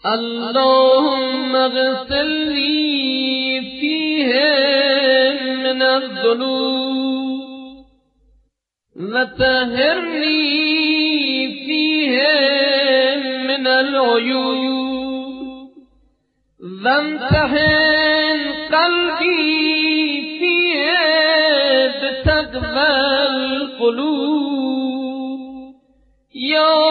اللهم اغسل لي فيهم من الذنوب وطهرني فيهم من العيوب وامتحن قلبي فيه بتقوى القلوب. یا